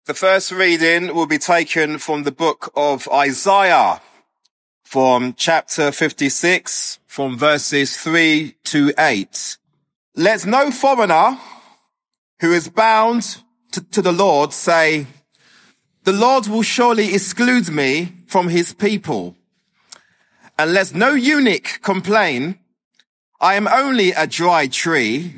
The first reading will be taken from the book of Isaiah, from chapter 56, from verses 3 to 8. Let no foreigner who is bound to the Lord say, the Lord will surely exclude me from his people. And let no eunuch complain, I am only a dry tree.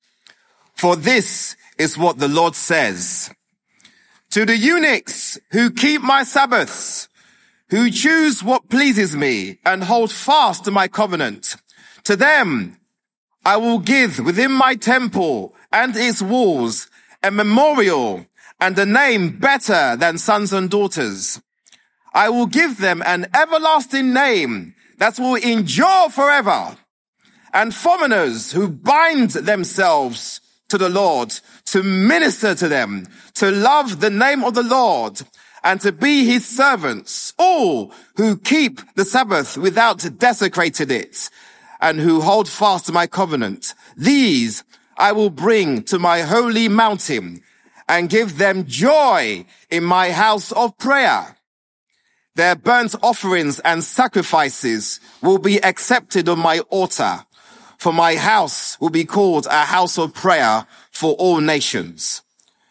For this is what the Lord says. To the eunuchs who keep my Sabbaths, who choose what pleases me and hold fast to my covenant, to them I will give within my temple and its walls a memorial and a name better than sons and daughters. I will give them an everlasting name that will endure forever. And foreigners who bind themselves to the Lord, to minister to them, to love the name of the Lord, and to be his servants, all who keep the Sabbath without desecrating it, and who hold fast to my covenant, these I will bring to my holy mountain, and give them joy in my house of prayer. Their burnt offerings and sacrifices will be accepted on my altar, for my house will be called a house of prayer for all nations.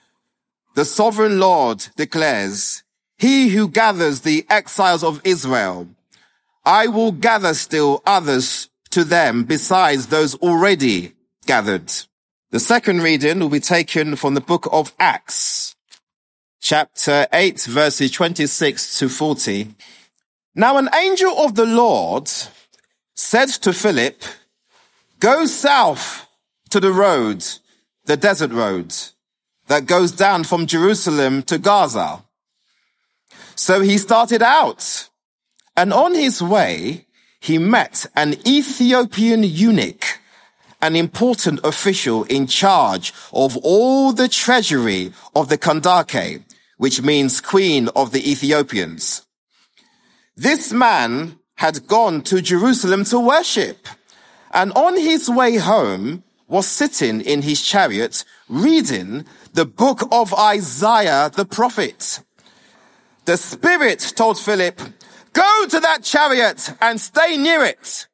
The sovereign Lord declares, he who gathers the exiles of Israel, I will gather still others to them besides those already gathered. The second reading will be taken from the book of Acts, chapter 8, verses 26 to 40. Now an angel of the Lord said to Philip, go south to the road, the desert road, that goes down from Jerusalem to Gaza. So he started out, and on his way, he met an Ethiopian eunuch, an important official in charge of all the treasury of the Kandake, which means Queen of the Ethiopians. This man had gone to Jerusalem to worship, and on his way home was sitting in his chariot reading the book of Isaiah the prophet. The Spirit told Philip, go to that chariot and stay near it.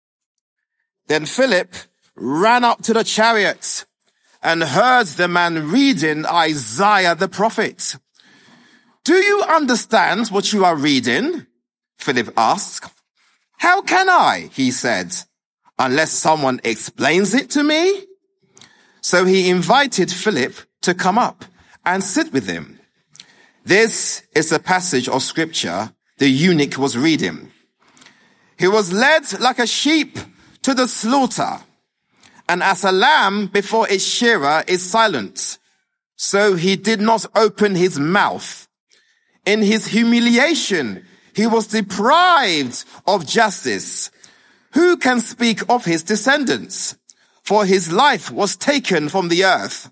Then Philip ran up to the chariot and heard the man reading Isaiah the prophet. Do you understand what you are reading? Philip asked. How can I? He said. Unless someone explains it to me? So he invited Philip to come up and sit with him. This is a passage of scripture the eunuch was reading. He was led like a sheep to the slaughter, and as a lamb before its shearer is silent, so he did not open his mouth. In his humiliation, he was deprived of justice. Who can speak of his descendants? For his life was taken from the earth.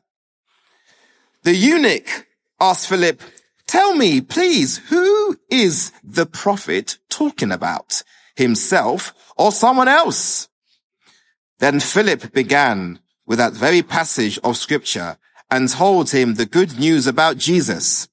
The eunuch asked Philip, tell me, please, who is the prophet talking about? Himself or someone else? Then Philip began with that very passage of scripture and told him the good news about Jesus.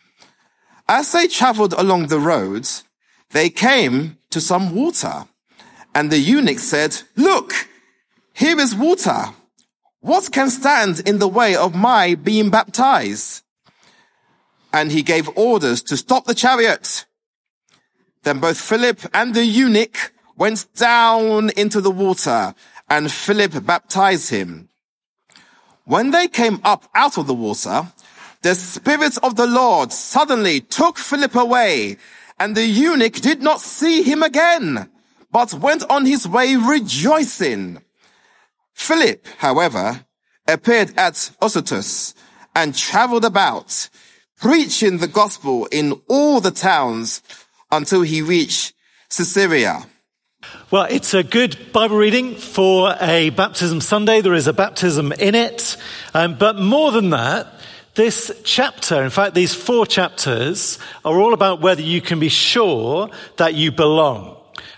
As they traveled along the road, they came to some water. And the eunuch said, look, here is water. What can stand in the way of my being baptized? And he gave orders to stop the chariot. Then both Philip and the eunuch went down into the water, and Philip baptized him. When they came up out of the water, the Spirit of the Lord suddenly took Philip away, and the eunuch did not see him again, but went on his way rejoicing. Philip, however, appeared at Azotus and traveled about, preaching the gospel in all the towns until he reached Caesarea. Well, it's a good Bible reading for a baptism Sunday. There is a baptism in it. But more than that, this chapter, in fact, these 4 chapters are all about whether you can be sure that you belong.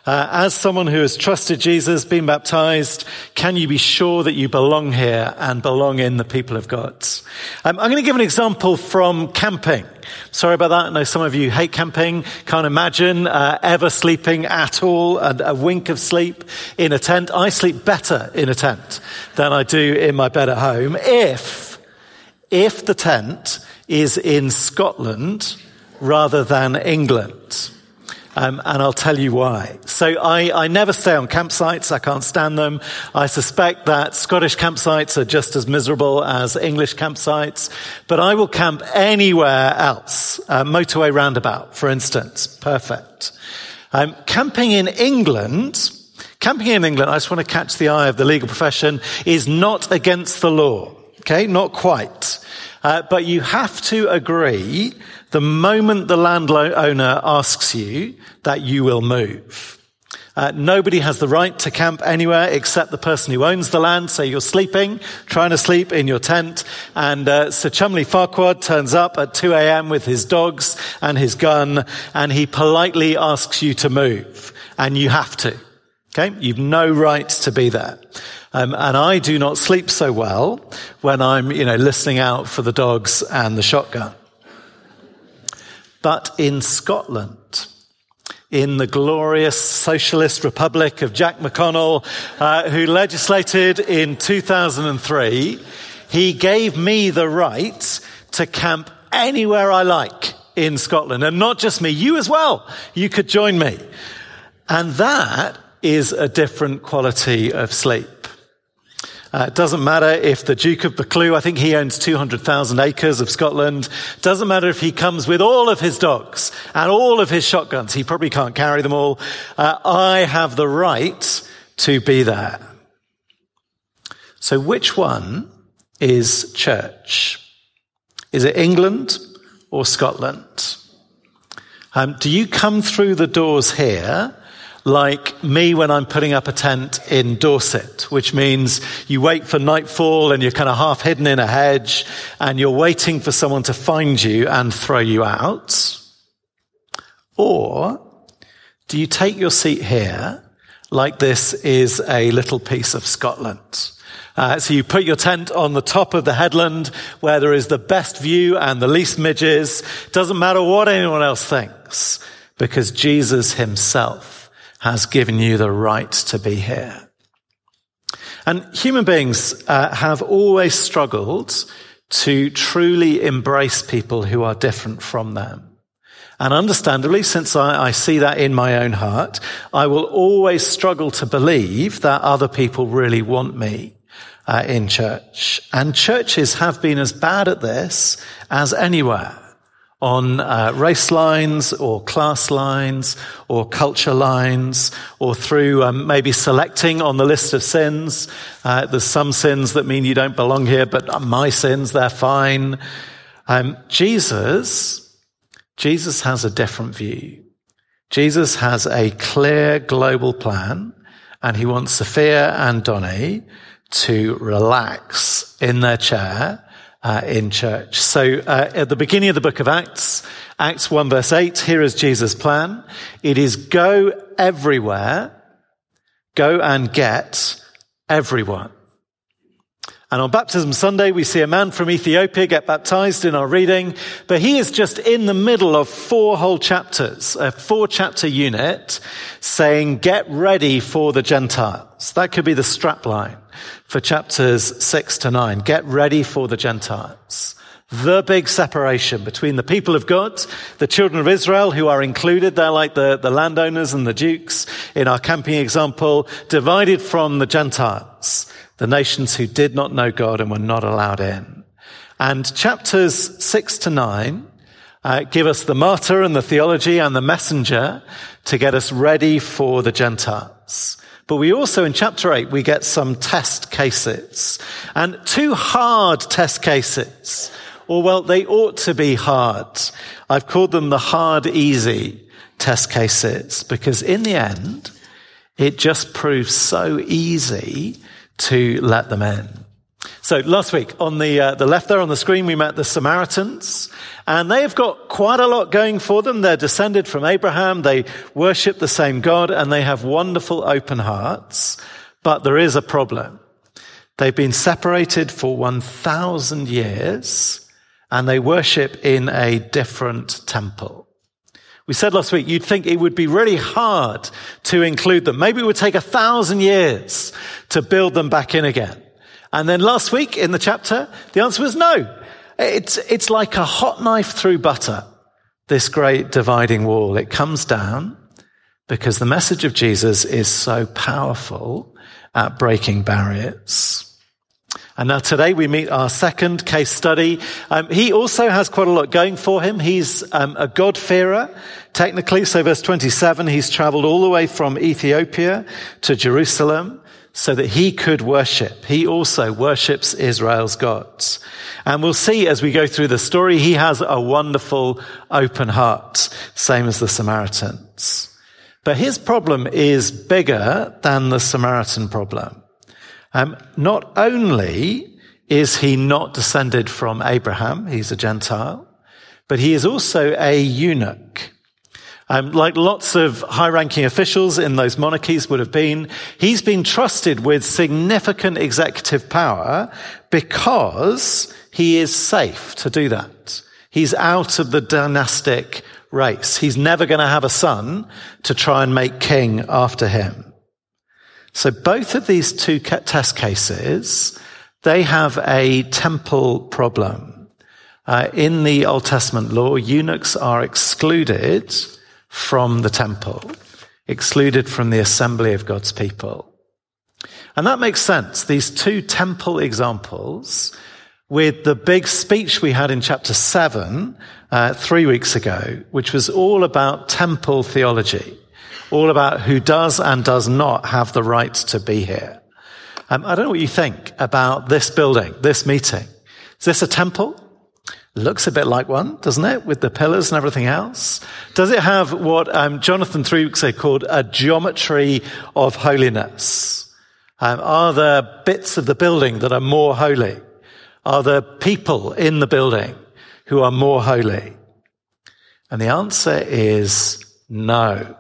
As someone who has trusted Jesus, been baptized, can you be sure that you belong here and belong in the people of God? I'm going to give an example from camping. Sorry about that. I know some of you hate camping. Can't imagine ever sleeping at all, and a wink of sleep in a tent. I sleep better in a tent than I do in my bed at home if the tent is in Scotland rather than England. And I'll tell you why. So I never stay on campsites. I can't stand them. I suspect that Scottish campsites are just as miserable as English campsites. But I will camp anywhere else. Motorway roundabout, for instance. Perfect. Camping in England, I just want to catch the eye of the legal profession, is not against the law. Okay, not quite. But you have to agree the moment the landowner asks you that you will move. Nobody has the right to camp anywhere except the person who owns the land. So you're trying to sleep in your tent, and Sir Cholmondeley Farquhar turns up at 2 a.m. with his dogs and his gun, and he politely asks you to move, and you have to. Okay, you've no right to be there. And I do not sleep so well when I'm, listening out for the dogs and the shotgun. But in Scotland, in the glorious socialist republic of Jack McConnell, who legislated in 2003, he gave me the right to camp anywhere I like in Scotland. And not just me, you as well. You could join me. And that is a different quality of sleep. It doesn't matter if the Duke of Buccleuch, I think he owns 200,000 acres of Scotland. Doesn't matter if he comes with all of his dogs and all of his shotguns. He probably can't carry them all. I have the right to be there. So which one is church? Is it England or Scotland? Do you come through the doors here like me when I'm putting up a tent in Dorset, which means you wait for nightfall and you're kind of half hidden in a hedge and you're waiting for someone to find you and throw you out? Or do you take your seat here like this is a little piece of Scotland? So you put your tent on the top of the headland where there is the best view and the least midges. Doesn't matter what anyone else thinks, because Jesus himself has given you the right to be here. And human beings have always struggled to truly embrace people who are different from them. And understandably, since I see that in my own heart, I will always struggle to believe that other people really want me in church. And churches have been as bad at this as anywhere. On race lines or class lines or culture lines, or through maybe selecting on the list of sins. There's some sins that mean you don't belong here, but my sins, they're fine. Jesus has a different view. Jesus has a clear global plan, and he wants Sophia and Donnie to relax in their chair in church. So at the beginning of the book of Acts 1 verse 8, here is Jesus' plan. It is go everywhere, go and get everyone. And on Baptism Sunday, we see a man from Ethiopia get baptized in our reading, but he is just in the middle of 4 whole chapters, a 4-chapter unit saying, get ready for the Gentiles. That could be the strapline for chapters 6 to 9. Get ready for the Gentiles. The big separation between the people of God, the children of Israel who are included. They're like the landowners and the dukes in our camping example, divided from the Gentiles, the nations who did not know God and were not allowed in. And chapters 6 to 9 give us the martyr and the theology and the messenger to get us ready for the Gentiles. But we also, in chapter 8, we get some test cases. And 2 hard test cases. Or, well, they ought to be hard. I've called them the hard, easy test cases, because in the end, it just proves so easy to let them in. So last week on the left there on the screen, we met the Samaritans, and they have got quite a lot going for them. They're descended from Abraham. They worship the same God, and they have wonderful open hearts. But there is a problem. They've been separated for 1,000 years, and they worship in a different temple. We said last week, you'd think it would be really hard to include them. Maybe it would take 1,000 years to build them back in again. And then last week in the chapter, the answer was no. It's like a hot knife through butter, this great dividing wall. It comes down because the message of Jesus is so powerful at breaking barriers. And now today we meet our second case study. He also has quite a lot going for him. He's a God-fearer, technically. So verse 27, he's traveled all the way from Ethiopia to Jerusalem so that he could worship. He also worships Israel's gods. And we'll see as we go through the story, he has a wonderful open heart, same as the Samaritans. But his problem is bigger than the Samaritan problem. Not only is he not descended from Abraham, he's a Gentile, but he is also a eunuch. Like lots of high-ranking officials in those monarchies would have been, he's been trusted with significant executive power because he is safe to do that. He's out of the dynastic race. He's never going to have a son to try and make king after him. So both of these two test cases, they have a temple problem. In the Old Testament law, eunuchs are excluded from the temple, excluded from the assembly of God's people. And that makes sense. These two temple examples with the big speech we had in chapter 7, 3 weeks ago, which was all about temple theology, all about who does and does not have the right to be here. I don't know what you think about this building, this meeting. Is this a temple? Looks a bit like one, doesn't it? With the pillars and everything else. Does it have what Jonathan 3 weeks ago called a geometry of holiness? Are there bits of the building that are more holy? Are there people in the building who are more holy? And the answer is no.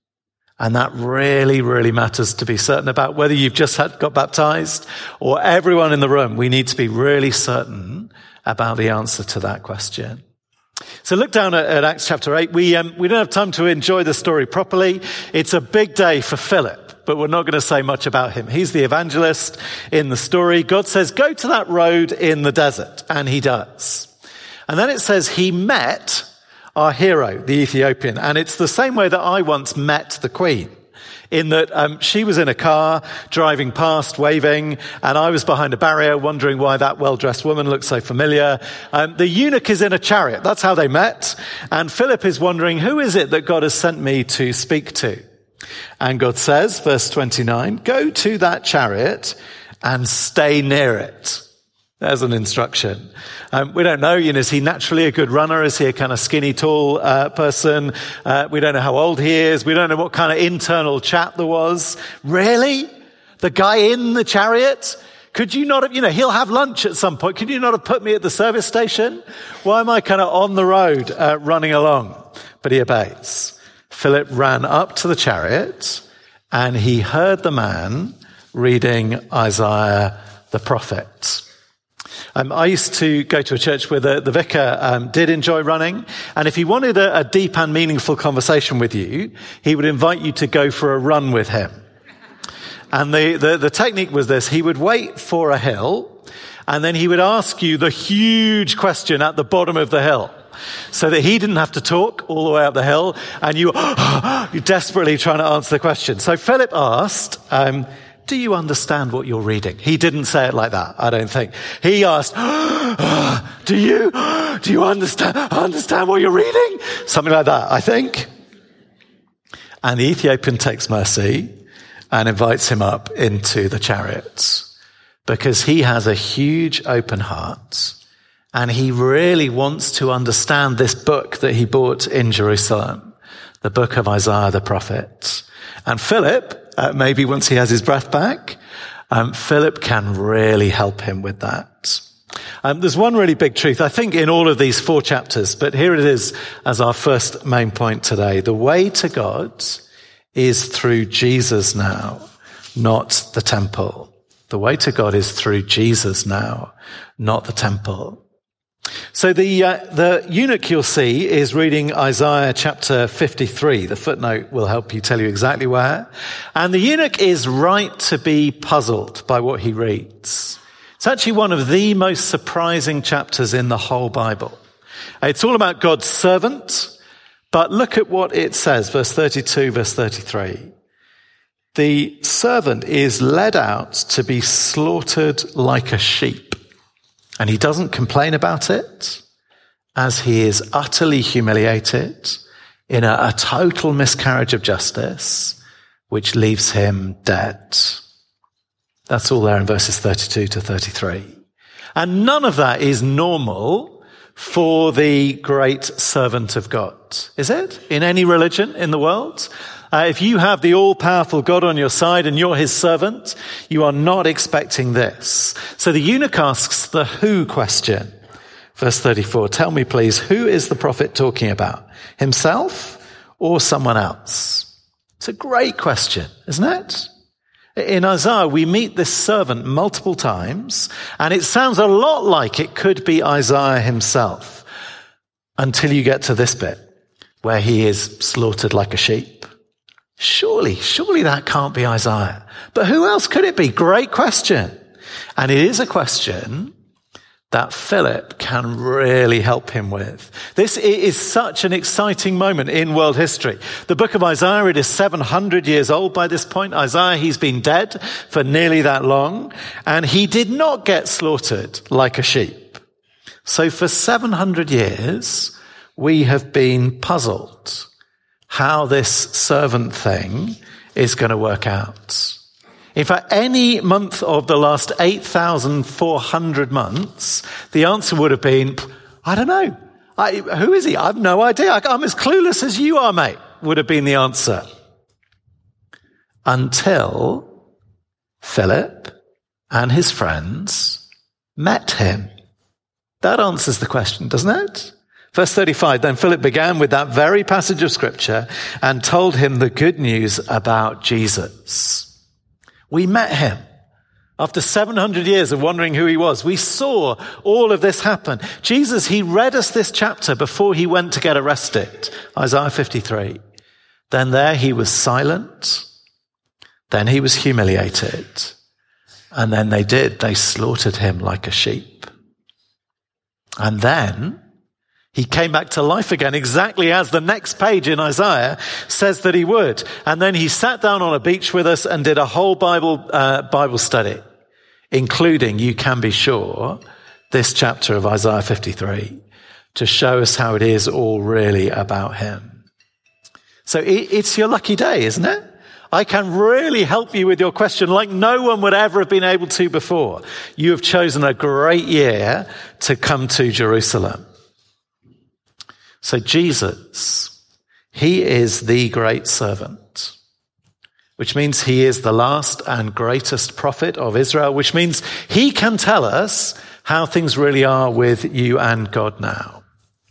And that really, really matters to be certain about whether you've just got baptized or everyone in the room. We need to be really certain about the answer to that question. So look down at Acts chapter 8. We don't have time to enjoy the story properly. It's a big day for Philip, but we're not going to say much about him. He's the evangelist in the story. God says, go to that road in the desert. And he does. And then it says he met our hero, the Ethiopian. And it's the same way that I once met the Queen, in that she was in a car driving past, waving, and I was behind a barrier wondering why that well-dressed woman looked so familiar. The eunuch is in a chariot. That's how they met. And Philip is wondering, who is it that God has sent me to speak to? And God says, verse 29, go to that chariot and stay near it. There's an instruction. We don't know, is he naturally a good runner? Is he a kind of skinny, tall person? We don't know how old he is. We don't know what kind of internal chat there was. Really? The guy in the chariot? Could you not have, he'll have lunch at some point. Could you not have put me at the service station? Why am I kind of on the road running along? But he obeys. Philip ran up to the chariot and he heard the man reading Isaiah the prophet. I used to go to a church where the vicar did enjoy running, and if he wanted a deep and meaningful conversation with you, he would invite you to go for a run with him. And the technique was this: he would wait for a hill, and then he would ask you the huge question at the bottom of the hill, so that he didn't have to talk all the way up the hill, and you're desperately trying to answer the question. So Philip asked, do you understand what you're reading? He didn't say it like that, I don't think. He asked, do you understand what you're reading? Something like that, I think. And the Ethiopian takes mercy and invites him up into the chariot because he has a huge open heart and he really wants to understand this book that he bought in Jerusalem, the book of Isaiah the prophet. And Philip, maybe once he has his breath back, Philip can really help him with that. There's one really big truth, I think, in all of these 4 chapters, but here it is as our first main point today. The way to God is through Jesus now, not the temple. The way to God is through Jesus now, not the temple. So the eunuch you'll see is reading Isaiah chapter 53. The footnote will help you tell you exactly where. And the eunuch is right to be puzzled by what he reads. It's actually one of the most surprising chapters in the whole Bible. It's all about God's servant, but look at what it says, verse 32, verse 33. The servant is led out to be slaughtered like a sheep. And he doesn't complain about it, as he is utterly humiliated in a total miscarriage of justice, which leaves him dead. That's all there in verses 32 to 33. And none of that is normal for the great servant of God, is it? In any religion in the world? If you have the all-powerful God on your side and you're his servant, you are not expecting this. So the eunuch asks the who question. Verse 34, tell me please, who is the prophet talking about? Himself or someone else? It's a great question, isn't it? In Isaiah, we meet this servant multiple times, and it sounds a lot like it could be Isaiah himself, until you get to this bit, where he is slaughtered like a sheep. Surely that can't be Isaiah. But who else could it be? Great question. And it is a question that Philip can really help him with. This is such an exciting moment in world history. The book of Isaiah, it is 700 years old by this point. Isaiah, he's been dead for nearly that long, and he did not get slaughtered like a sheep. So for 700 years, we have been puzzled how this servant thing is going to work out. In fact, any month of the last 8,400 months, the answer would have been, I don't know. Who is he? I have no idea. I'm as clueless as you are, mate, would have been the answer. Until Philip and his friends met him. That answers the question, doesn't it? Verse 35, then Philip began with that very passage of scripture and told him the good news about Jesus. We met him. After 700 years of wondering who he was, we saw all of this happen. Jesus, he read us this chapter before he went to get arrested. Isaiah 53. Then there he was silent. Then he was humiliated. And then they slaughtered him like a sheep. And then he came back to life again, exactly as the next page in Isaiah says that he would. And then he sat down on a beach with us and did a whole Bible study, including, you can be sure, this chapter of Isaiah 53, to show us how it is all really about him. So it's your lucky day, isn't it? I can really help you with your question like no one would ever have been able to before. You have chosen a great year to come to Jerusalem. So Jesus, he is the great servant, which means he is the last and greatest prophet of Israel, which means he can tell us how things really are with you and God now.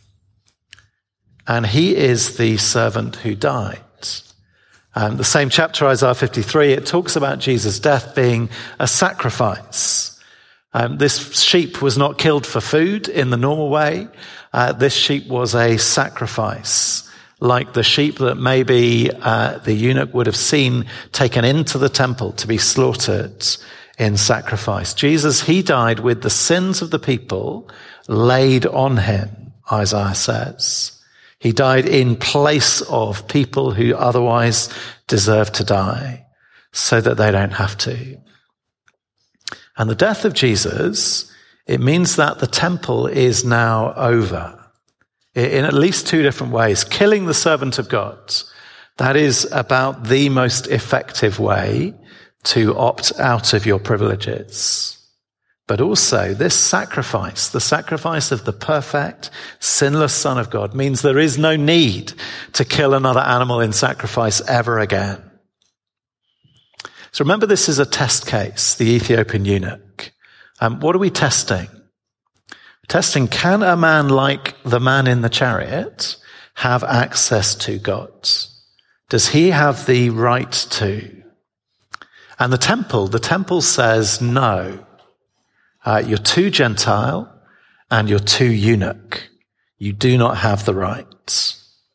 And he is the servant who died. The same chapter, Isaiah 53, it talks about Jesus' death being a sacrifice. This sheep was not killed for food in the normal way. This sheep was a sacrifice, like the sheep that maybe the eunuch would have seen taken into the temple to be slaughtered in sacrifice. Jesus, he died with the sins of the people laid on him, Isaiah says. He died in place of people who otherwise deserve to die, so that they don't have to. And the death of Jesus, it means that the temple is now over in at least 2 different ways. Killing the servant of God, that is about the most effective way to opt out of your privileges. But also this sacrifice, the sacrifice of the perfect, sinless Son of God, means there is no need to kill another animal in sacrifice ever again. So remember, this is a test case, the Ethiopian eunuch. What are we testing? Testing, can a man like the man in the chariot have access to God? Does he have the right to? And the temple says no. You're too Gentile and you're too eunuch. You do not have the right.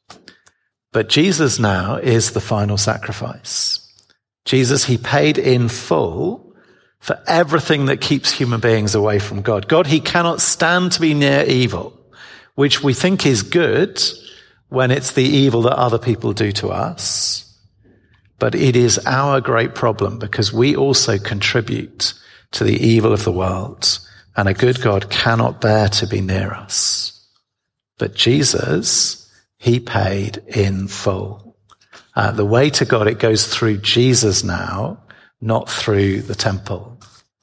But Jesus now is the final sacrifice. Jesus, he paid in full for everything that keeps human beings away from God. God, he cannot stand to be near evil, which we think is good when it's the evil that other people do to us. But it is our great problem because we also contribute to the evil of the world, and a good God cannot bear to be near us. But Jesus, he paid in full. The way to God, it goes through Jesus now, not through the temple.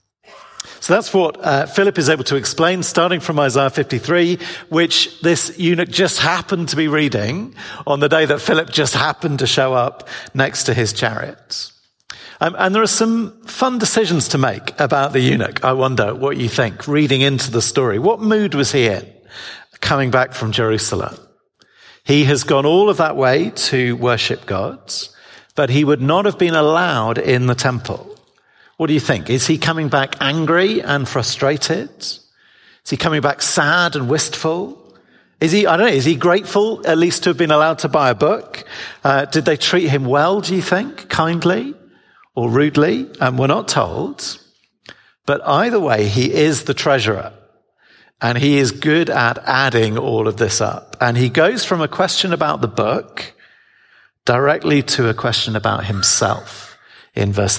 So that's what Philip is able to explain, starting from Isaiah 53, which this eunuch just happened to be reading on the day that Philip just happened to show up next to his chariot. And there are some fun decisions to make about the eunuch. I wonder what you think, reading into the story. What mood was he in coming back from Jerusalem? He has gone all of that way to worship God, but he would not have been allowed in the temple. What do you think? Is he coming back angry and frustrated? Is he coming back sad and wistful? Is he grateful at least to have been allowed to buy a book? Did they treat him well, do you think? Kindly or rudely? We're not told. But either way, he is the treasurer. And he is good at adding all of this up. And he goes from a question about the book directly to a question about himself in verse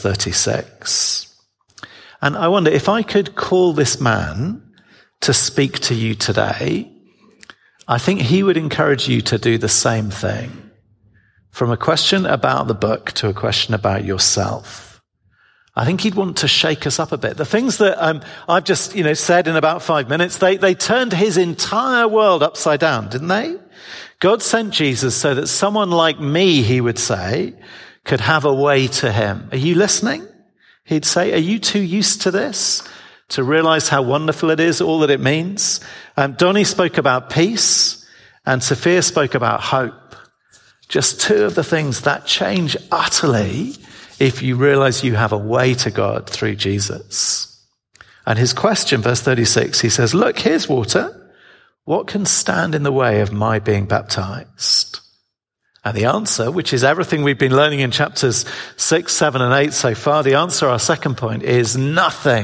36. And I wonder if I could call this man to speak to you today, I think he would encourage you to do the same thing. From a question about the book to a question about yourself. I think he'd want to shake us up a bit. The things that I've just said in about 5 minutes, they turned his entire world upside down, didn't they? God sent Jesus so that someone like me, he would say, could have a way to him. Are you listening? He'd say, are you too used to this to realize how wonderful it is, all that it means? Donnie spoke about peace and Sophia spoke about hope. Just two of the things that change utterly if you realize you have a way to God through Jesus. And his question, verse 36, he says, look, here's water. What can stand in the way of my being baptized? And the answer, which is everything we've been learning in chapters 6, 7, and 8 so far, the answer, our second point, is nothing.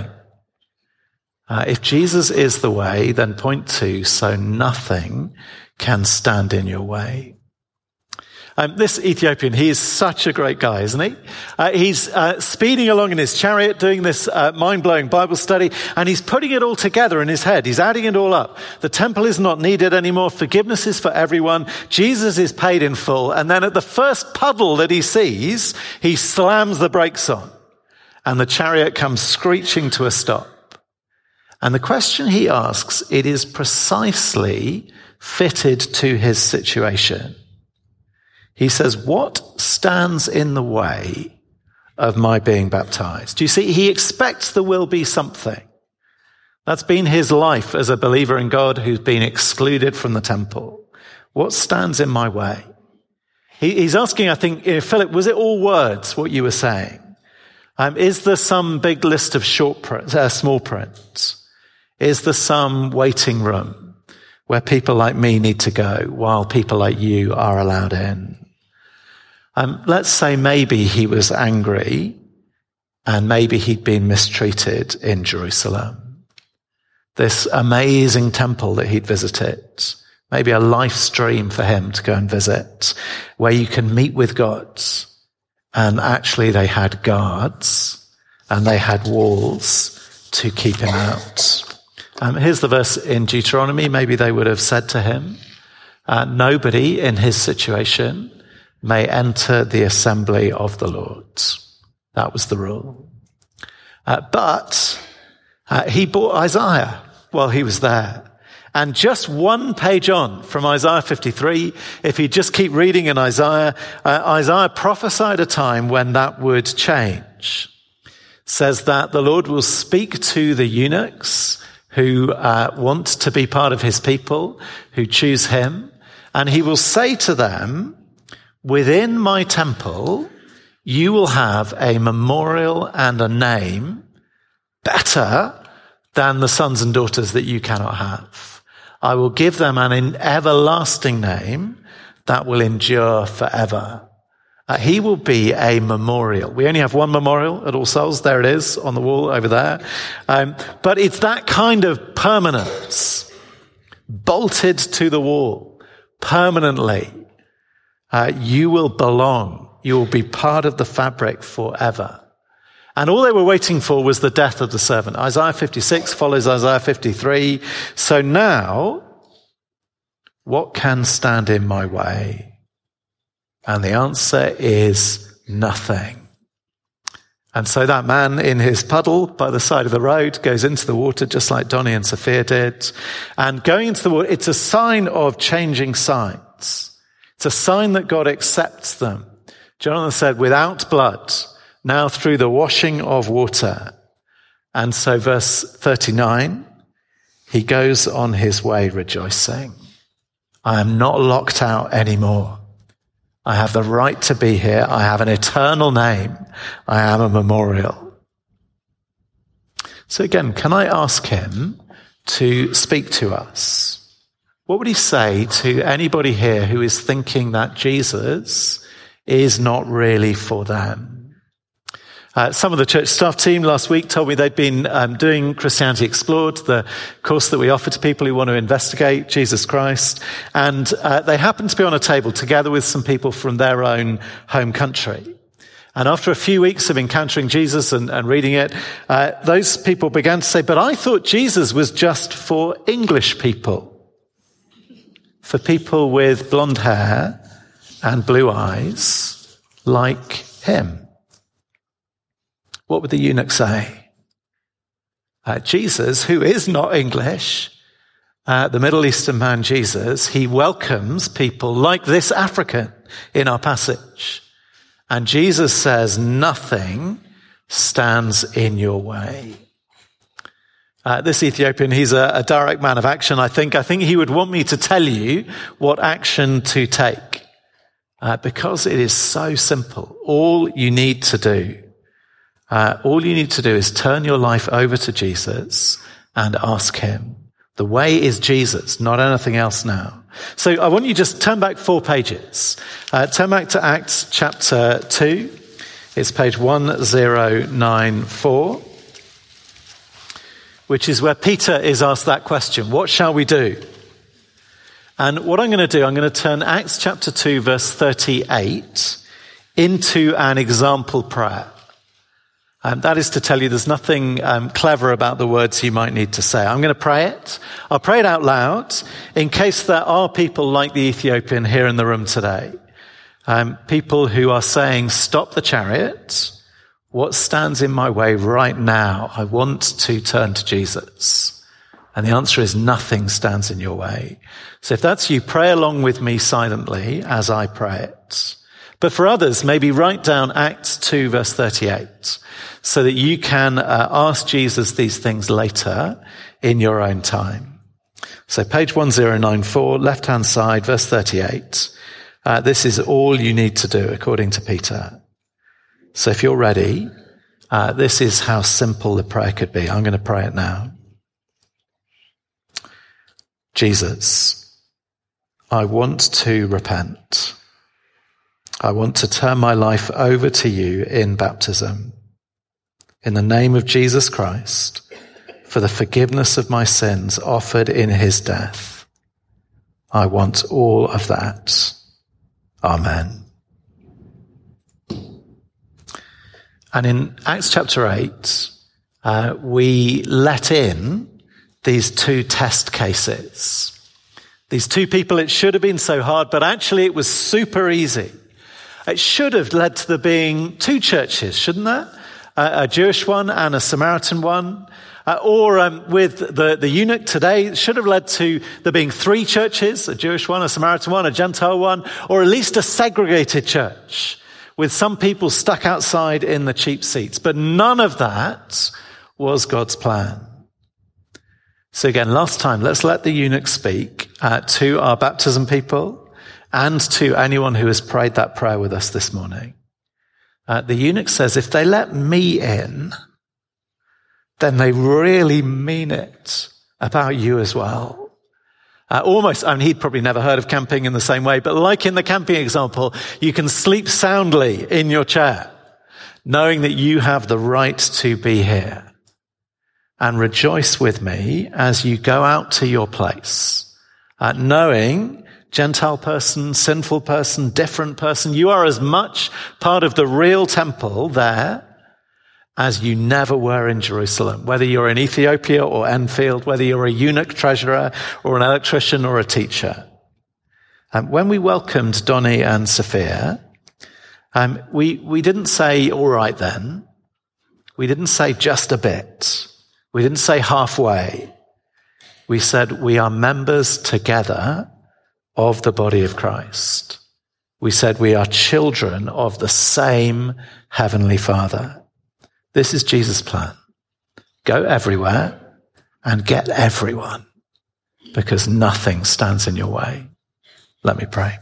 If Jesus is the way, then point 2, so nothing can stand in your way. This Ethiopian, he is such a great guy, isn't he? He's speeding along in his chariot, doing this mind-blowing Bible study, and he's putting it all together in his head. He's adding it all up. The temple is not needed anymore. Forgiveness is for everyone. Jesus is paid in full. And then at the first puddle that he sees, he slams the brakes on, and the chariot comes screeching to a stop. And the question he asks, it is precisely fitted to his situation. He says, what stands in the way of my being baptized? Do you see? He expects there will be something. That's been his life as a believer in God who's been excluded from the temple. What stands in my way? He's asking, I think, Philip, was it all words, what you were saying? Is there some big list of small print? Is there some waiting room where people like me need to go while people like you are allowed in? Let's say maybe he was angry and maybe he'd been mistreated in Jerusalem. This amazing temple that he'd visited, maybe a life stream for him to go and visit, where you can meet with God. And actually they had guards and they had walls to keep him out. Here's the verse in Deuteronomy. Maybe they would have said to him, nobody in his situation may enter the assembly of the Lord. That was the rule. But he bought Isaiah while he was there. And just one page on from Isaiah 53, if you just keep reading in Isaiah, Isaiah prophesied a time when that would change. change, says that the Lord will speak to the eunuchs who want to be part of his people, who choose him, and he will say to them, within my temple, you will have a memorial and a name better than the sons and daughters that you cannot have. I will give them an everlasting name that will endure forever. He will be a memorial. We only have one memorial at All Souls. There it is on the wall over there. But it's that kind of permanence, bolted to the wall permanently. You will belong. You will be part of the fabric forever. And all they were waiting for was the death of the servant. Isaiah 56 follows Isaiah 53. So now, what can stand in my way? And the answer is nothing. And so that man in his puddle by the side of the road goes into the water just like Donnie and Sophia did. And going into the water, it's a sign of changing signs. It's a sign that God accepts them. Jonathan said, without blood, now through the washing of water. And so verse 39, he goes on his way rejoicing. I am not locked out anymore. I have the right to be here. I have an eternal name. I am a memorial. So again, can I ask him to speak to us? What would he say to anybody here who is thinking that Jesus is not really for them? Some of the church staff team last week told me they'd been doing Christianity Explored, the course that we offer to people who want to investigate Jesus Christ. And they happened to be on a table together with some people from their own home country. And after a few weeks of encountering Jesus and reading it, those people began to say, but I thought Jesus was just for English people, for people with blonde hair and blue eyes like him. What would the eunuch say? Jesus, who is not English, the Middle Eastern man Jesus, he welcomes people like this African in our passage. And Jesus says, nothing stands in your way. This Ethiopian, he's a direct man of action, I think. I think he would want me to tell you what action to take. Because it is so simple. All you need to do is turn your life over to Jesus and ask him. The way is Jesus, not anything else now. So I want you to just turn back 4 pages. Turn back to Acts chapter 2. It's page 1094, which is where Peter is asked that question. What shall we do? And what I'm going to do, I'm going to turn Acts chapter 2, verse 38 into an example prayer. That is to tell you there's nothing clever about the words you might need to say. I'm going to pray it. I'll pray it out loud in case there are people like the Ethiopian here in the room today. People who are saying, stop the chariot. What stands in my way right now? I want to turn to Jesus. And the answer is nothing stands in your way. So if that's you, pray along with me silently as I pray it. But for others, maybe write down Acts 2, verse 38, so that you can ask Jesus these things later in your own time. So page 1094, left-hand side, verse 38. This is all you need to do, according to Peter. So if you're ready, this is how simple the prayer could be. I'm going to pray it now. Jesus, I want to repent. I want to turn my life over to you in baptism. In the name of Jesus Christ, for the forgiveness of my sins offered in his death. I want all of that. Amen. And in Acts chapter 8, we let in these 2 test cases. These 2 people, it should have been so hard, but actually it was super easy. It should have led to there being 2 churches, shouldn't there? A Jewish one and a Samaritan one. Or with the eunuch today, it should have led to there being 3 churches, a Jewish one, a Samaritan one, a Gentile one, or at least a segregated church with some people stuck outside in the cheap seats. But none of that was God's plan. So again, last time, let's let the eunuch speak to our baptism people and to anyone who has prayed that prayer with us this morning. The eunuch says, if they let me in, then they really mean it about you as well. He'd probably never heard of camping in the same way, but like in the camping example, you can sleep soundly in your chair, knowing that you have the right to be here. And rejoice with me as you go out to your place, knowing, Gentile person, sinful person, different person, you are as much part of the real temple there as you never were in Jerusalem, whether you're in Ethiopia or Enfield, whether you're a eunuch treasurer or an electrician or a teacher. When we welcomed Donnie and Sophia, we didn't say, all right then. We didn't say just a bit. We didn't say halfway. We said we are members together of the body of Christ. We said we are children of the same Heavenly Father. This is Jesus' plan. Go everywhere and get everyone, because nothing stands in your way. Let me pray.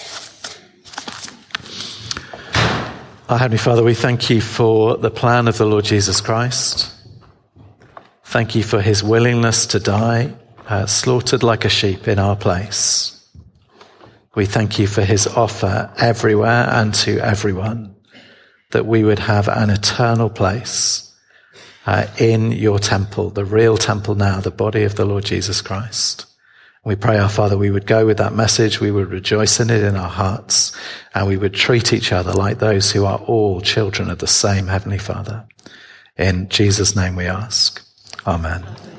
Our Heavenly Father, we thank you for the plan of the Lord Jesus Christ. Thank you for his willingness to die, slaughtered like a sheep in our place. We thank you for his offer everywhere and to everyone, that we would have an eternal place in your temple, the real temple now, the body of the Lord Jesus Christ. We pray, our Father, we would go with that message, we would rejoice in it in our hearts, and we would treat each other like those who are all children of the same Heavenly Father. In Jesus' name we ask. Amen.